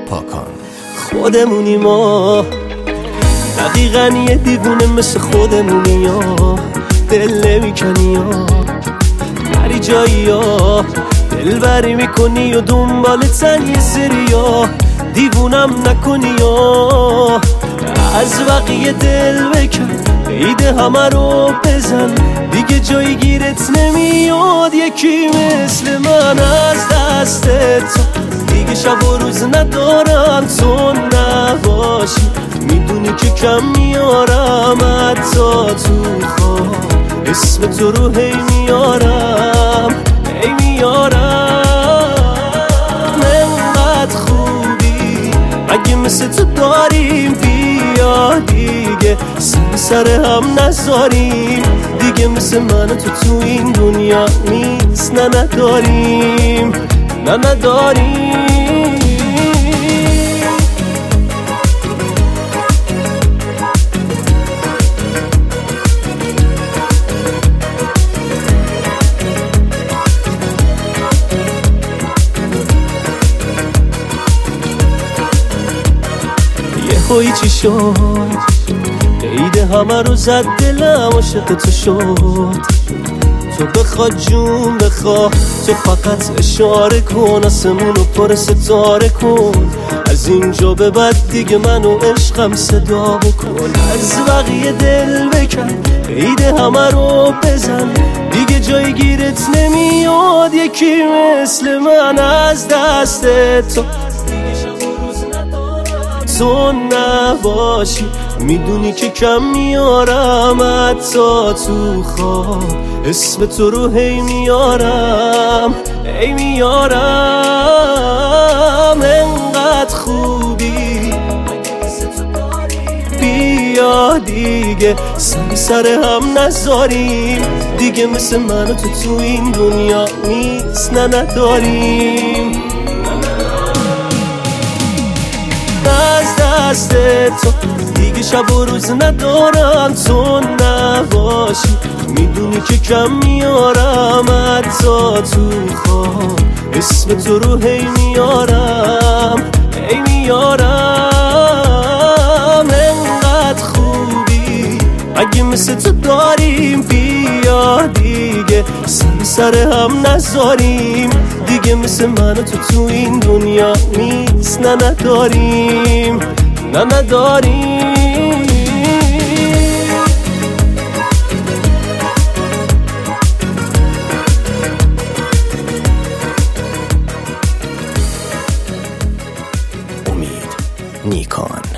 پاکان. خودمونی ما، دقیقاً یه دیوونه مثل خودمونی ها. دل نمیکنی ها، نری جایی ها، دل بری میکنی و دنبال تن یه سری ها. دیوونم نکنی ها، از بقیه دل بکن، عیده همه رو بزن، دیگه جایی گیرت نمیاد یکی مثل من از دست تو. دیگه شب و روز ندارم تو نباشی، میدونی که کم میارم حتی تو خواب، اسم تو رو هی میارم هی میارم. انقدر خوبی اگه مثل تو داریم، بیا دیگه سر هم نذاریم، دیگه مثل من تو تو این دنیا نیست. نه نداریم، نه نداریم. یهویی چی شد؟ عیده همه رو زد، دلم عاشق تو شد. تو بخوا جون بخوا، تو فقط اشاره کن، آسمونو پر ستاره کن. از اینجا به بعد دیگه منو عشقم صدا بکن، از بقیه دل بکن، عیده همه رو بزن، دیگه جایی گیرت نمیاد یکی مثل من از دست تو. تو نباشی، میدونی که کم میارم حتی تو خواب، اسم تو رو هی میارم هی میارم. انقدر خوبی بیا دیگه سر هم نذاریم، دیگه مثل من و تو این دنیا نیست. نه نداریم، از دست تو دیگه شب و روز ندارم تو نباشی، میدونی که کم میارم حتی تو خواب، اسم تو رو هی میارم هی میارم. انقدر خوبی اگه مثل تو داریم، بیا دیگه سر هم نذاریم، دیگه مثل من تو تو این دنیا نیست. نه نداریم، نه نداریم. امید نیکان.